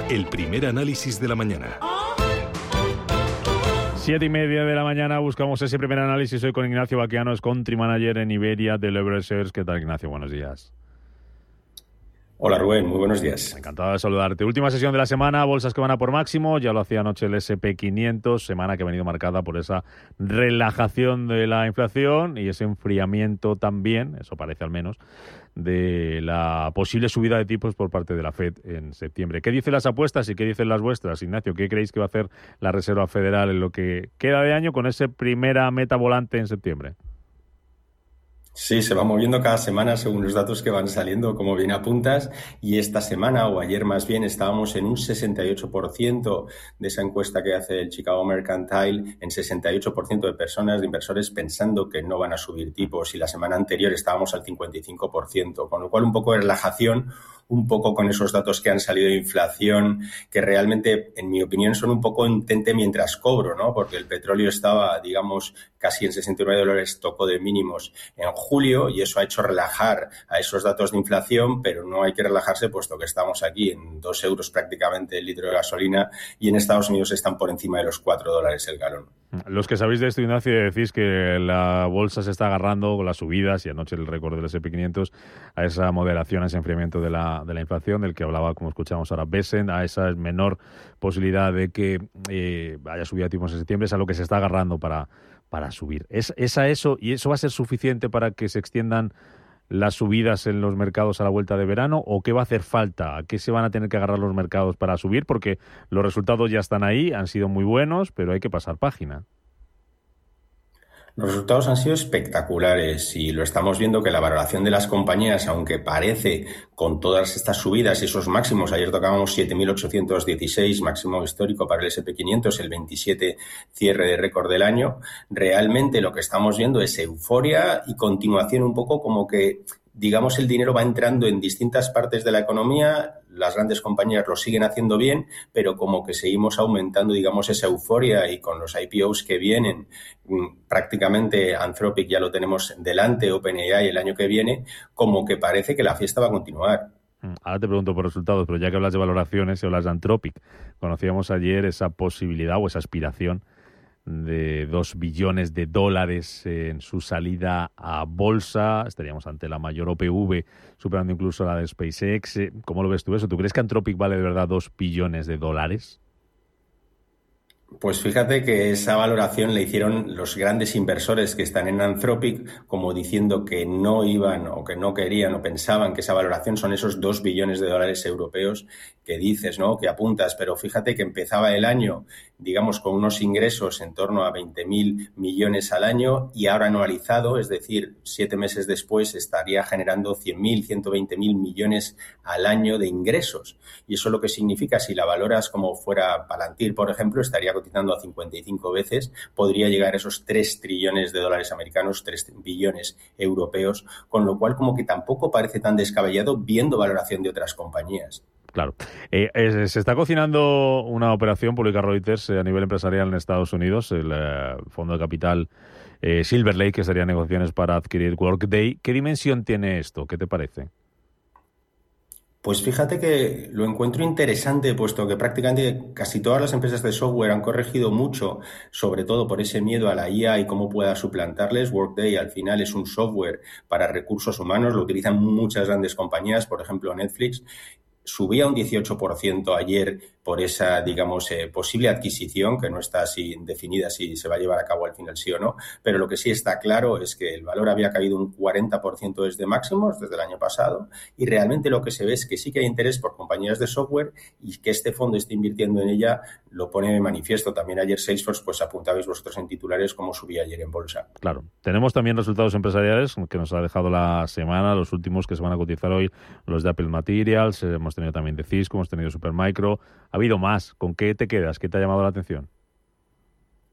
el primer análisis de la mañana. 7:30 de la mañana, buscamos ese primer análisis hoy con Ignacio Baqueano, es Country Manager en Iberia de Lever Shares. ¿Qué tal, Ignacio? Buenos días. Hola Rubén, muy buenos días. Encantado de saludarte. Última sesión de la semana, bolsas que van a por máximo, ya lo hacía anoche el SP500, semana que ha venido marcada por esa relajación de la inflación y ese enfriamiento también, eso parece al menos, de la posible subida de tipos por parte de la FED en septiembre. ¿Qué dicen las apuestas y qué dicen las vuestras, Ignacio? ¿Qué creéis que va a hacer la Reserva Federal en lo que queda de año con ese primera meta volante en septiembre? Sí, se va moviendo cada semana según los datos que van saliendo, como bien apuntas, y esta semana, o ayer más bien, estábamos en un 68% de esa encuesta que hace el Chicago Mercantile, en 68% de personas, de inversores, pensando que no van a subir tipos, y la semana anterior estábamos al 55%, con lo cual un poco de relajación, un poco con esos datos que han salido de inflación, que realmente, en mi opinión, son un poco intente mientras cobro, ¿no? Porque el petróleo estaba, digamos, casi en $69, tocó de mínimos en julio y eso ha hecho relajar a esos datos de inflación, pero no hay que relajarse puesto que estamos aquí en 2 euros prácticamente el litro de gasolina y en Estados Unidos están por encima de los $4 el galón. Los que sabéis de esto, Ignacio, decís que la bolsa se está agarrando con las subidas y anoche el récord del S&P500 a esa moderación, a ese enfriamiento de la inflación del que hablaba, como escuchamos ahora, Bessent, a esa menor posibilidad de que haya subida de tipos en septiembre, es a lo que se está agarrando para subir. ¿Es a eso y eso va a ser suficiente para que se extiendan las subidas en los mercados a la vuelta de verano o qué va a hacer falta? ¿A qué se van a tener que agarrar los mercados para subir? Porque los resultados ya están ahí, han sido muy buenos, pero hay que pasar página. Los resultados han sido espectaculares y lo estamos viendo que la valoración de las compañías, aunque parece con todas estas subidas y esos máximos, ayer tocábamos 7.816, máximo histórico para el S&P500, el 27 cierre de récord del año, realmente lo que estamos viendo es euforia y continuación un poco como que, digamos, el dinero va entrando en distintas partes de la economía, las grandes compañías lo siguen haciendo bien, pero como que seguimos aumentando, digamos, esa euforia y con los IPOs que vienen, prácticamente Anthropic ya lo tenemos delante, OpenAI el año que viene, como que parece que la fiesta va a continuar. Ahora te pregunto por resultados, pero ya que hablas de valoraciones y hablas de Anthropic, conocíamos ayer esa posibilidad o esa aspiración de $2 billones en su salida a bolsa. Estaríamos ante la mayor OPV, superando incluso la de SpaceX. ¿Cómo lo ves tú eso? ¿Tú crees que Anthropic vale de verdad $2 billones? Pues fíjate que esa valoración la hicieron los grandes inversores que están en Anthropic, como diciendo que no iban o que no querían o pensaban que esa valoración son esos $2 billones europeos que dices, ¿no? Que apuntas, pero fíjate que empezaba el año, digamos, con unos ingresos en torno a 20.000 millones al año y ahora anualizado, es decir, 7 meses después estaría generando 100.000, 120.000 millones al año de ingresos. Y eso lo que significa, si la valoras como fuera Palantir, por ejemplo, estaría cotizando a 55 veces, podría llegar a esos $3 trillones americanos, 3 billones europeos, con lo cual como que tampoco parece tan descabellado viendo valoración de otras compañías. Claro. Se está cocinando una operación, publica Reuters, a nivel empresarial en Estados Unidos, el fondo de capital Silver Lake, que sería negociaciones para adquirir Workday. ¿Qué dimensión tiene esto? ¿Qué te parece? Pues fíjate que lo encuentro interesante, puesto que prácticamente casi todas las empresas de software han corregido mucho, sobre todo por ese miedo a la IA y cómo pueda suplantarles. Workday al final es un software para recursos humanos, lo utilizan muchas grandes compañías, por ejemplo Netflix. Subía un 18% ayer por esa, digamos, posible adquisición, que no está así definida si se va a llevar a cabo al final sí o no, pero lo que sí está claro es que el valor había caído un 40% desde máximos, desde el año pasado, y realmente lo que se ve es que sí que hay interés por compañías de software y que este fondo esté invirtiendo en ella lo pone de manifiesto. También ayer Salesforce, pues apuntabais vosotros en titulares cómo subía ayer en bolsa. Claro. Tenemos también resultados empresariales que nos ha dejado la semana, los últimos que se van a cotizar hoy, los de Apple Materials, hemos tenido también de Cisco, hemos tenido Supermicro. Ha habido más. ¿Con qué te quedas? ¿Qué te ha llamado la atención?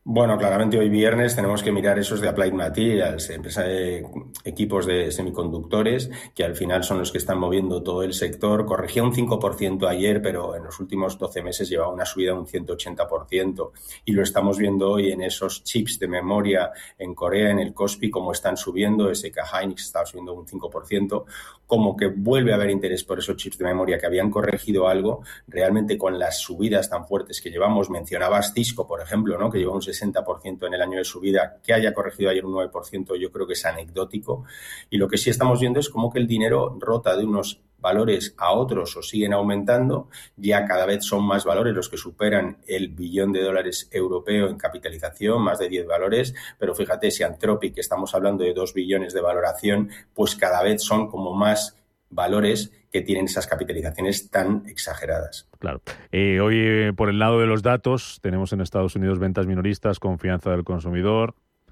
Bueno, claramente hoy viernes tenemos que mirar esos de Applied Materials, empresa de equipos de semiconductores, que al final son los que están moviendo todo el sector. Corregía un 5% ayer, pero en los últimos 12 meses lleva una subida de un 180%. Y lo estamos viendo hoy en esos chips de memoria en Corea, en el Kospi, como están subiendo. SK Hynix está subiendo un 5%. Como que vuelve a haber interés por esos chips de memoria que habían corregido algo. Realmente con las subidas tan fuertes que llevamos, mencionabas Cisco, por ejemplo, ¿no? Que lleva un 60% en el año de subida, que haya corregido ayer un 9%, yo creo que es anecdótico. Y lo que sí estamos viendo es como que el dinero rota de unos valores a otros o siguen aumentando. Ya cada vez son más valores los que superan el $1 billón europeo en capitalización, más de 10 valores, pero fíjate, si Anthropic, que estamos hablando de 2 billones de valoración, pues cada vez son como más valores que tienen esas capitalizaciones tan exageradas. Claro. Hoy, por el lado de los datos, tenemos en Estados Unidos ventas minoristas, confianza del consumidor.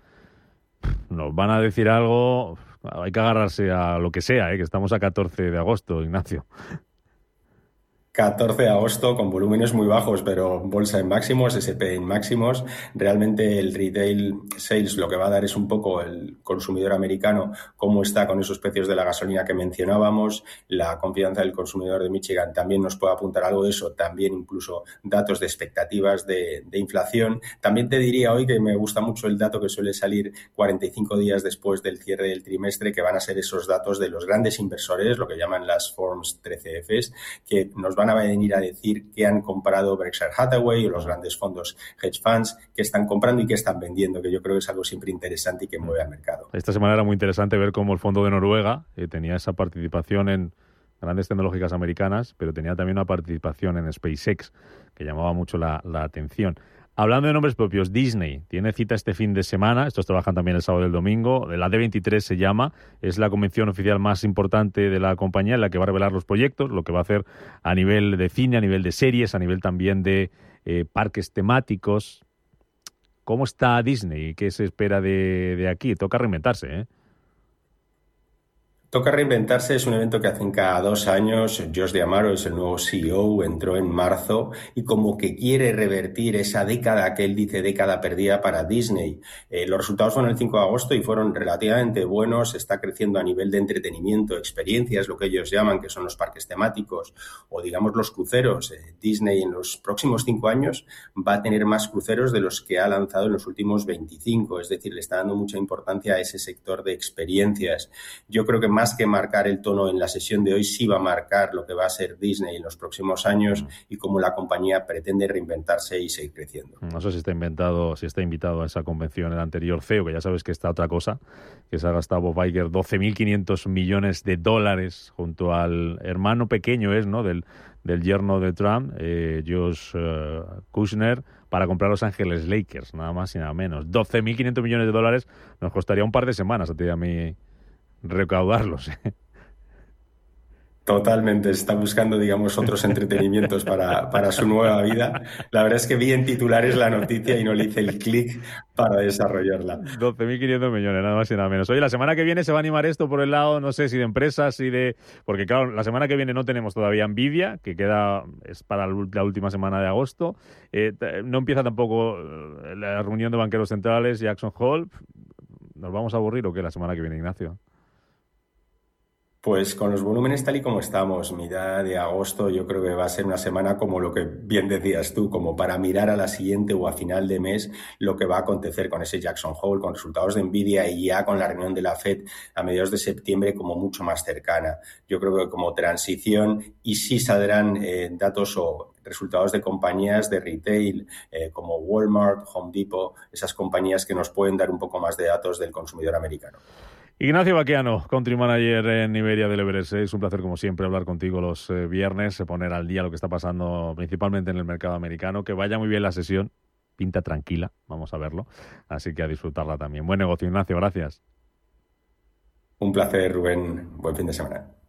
Nos van a decir algo, hay que agarrarse a lo que sea, que estamos a 14 de agosto, Ignacio. 14 de agosto con volúmenes muy bajos, pero bolsa en máximos, S&P en máximos. Realmente el retail sales lo que va a dar es un poco el consumidor americano, cómo está con esos precios de la gasolina que mencionábamos. La confianza del consumidor de Michigan también nos puede apuntar algo de eso, también incluso datos de expectativas de inflación. También te diría hoy que me gusta mucho el dato que suele salir 45 días después del cierre del trimestre, que van a ser esos datos de los grandes inversores, lo que llaman las Forms 13Fs, que nos van a venir a decir que han comprado Berkshire Hathaway o los grandes fondos hedge funds, que están comprando y que están vendiendo, que yo creo que es algo siempre interesante y que mueve al mercado. Esta semana era muy interesante ver cómo el fondo de Noruega tenía esa participación en grandes tecnológicas americanas, pero tenía también una participación en SpaceX que llamaba mucho la atención. Hablando de nombres propios, Disney tiene cita este fin de semana. Estos trabajan también el sábado y el domingo. La D23 se llama. Es la convención oficial más importante de la compañía en la que va a revelar los proyectos, lo que va a hacer a nivel de cine, a nivel de series, a nivel también de parques temáticos. ¿Cómo está Disney? ¿Qué se espera de aquí? Toca reinventarse, ¿eh? Toca reinventarse, es un evento que hacen cada 2 años. Josh D'Amaro es el nuevo CEO, entró en marzo y como que quiere revertir esa década que él dice década perdida para Disney. Los resultados fueron el 5 de agosto y fueron relativamente buenos. Está creciendo a nivel de entretenimiento, experiencias, lo que ellos llaman, que son los parques temáticos o digamos los cruceros. Disney en los próximos 5 años va a tener más cruceros de los que ha lanzado en los últimos 25. Es decir, le está dando mucha importancia a ese sector de experiencias. Yo creo que más que marcar el tono en la sesión de hoy, sí va a marcar lo que va a ser Disney en los próximos años y cómo la compañía pretende reinventarse y seguir creciendo. No sé si está invitado a esa convención el anterior CEO, que ya sabes que está otra cosa, que se ha gastado Bob Iger $12.500 millones junto al hermano pequeño, ¿no? del yerno de Trump, Josh Kushner, para comprar Los Ángeles Lakers, nada más y nada menos. $12.500 millones nos costaría un par de semanas a ti y a mí recaudarlos. Totalmente, está buscando, digamos, otros entretenimientos para su nueva vida. La verdad es que vi en titulares la noticia y no le hice el clic para desarrollarla. 12.500 millones, nada más y nada menos. Oye, la semana que viene se va a animar esto por el lado, no sé si de empresas y de... Porque claro, la semana que viene no tenemos todavía Nvidia, que es para la última semana de agosto. No empieza tampoco la reunión de banqueros centrales, Jackson Hole. ¿Nos vamos a aburrir o qué la semana que viene, Ignacio? Pues con los volúmenes tal y como estamos, mitad de agosto, yo creo que va a ser una semana como lo que bien decías tú, como para mirar a la siguiente o a final de mes lo que va a acontecer con ese Jackson Hole, con resultados de Nvidia y ya con la reunión de la FED a mediados de septiembre como mucho más cercana. Yo creo que como transición y sí saldrán datos o resultados de compañías de retail como Walmart, Home Depot, esas compañías que nos pueden dar un poco más de datos del consumidor americano. Ignacio Baqueano, Country Manager en Iberia del Everest. Es un placer, como siempre, hablar contigo los viernes, poner al día lo que está pasando principalmente en el mercado americano. Que vaya muy bien la sesión, pinta tranquila, vamos a verlo. Así que a disfrutarla también. Buen negocio, Ignacio, gracias. Un placer, Rubén. Buen fin de semana.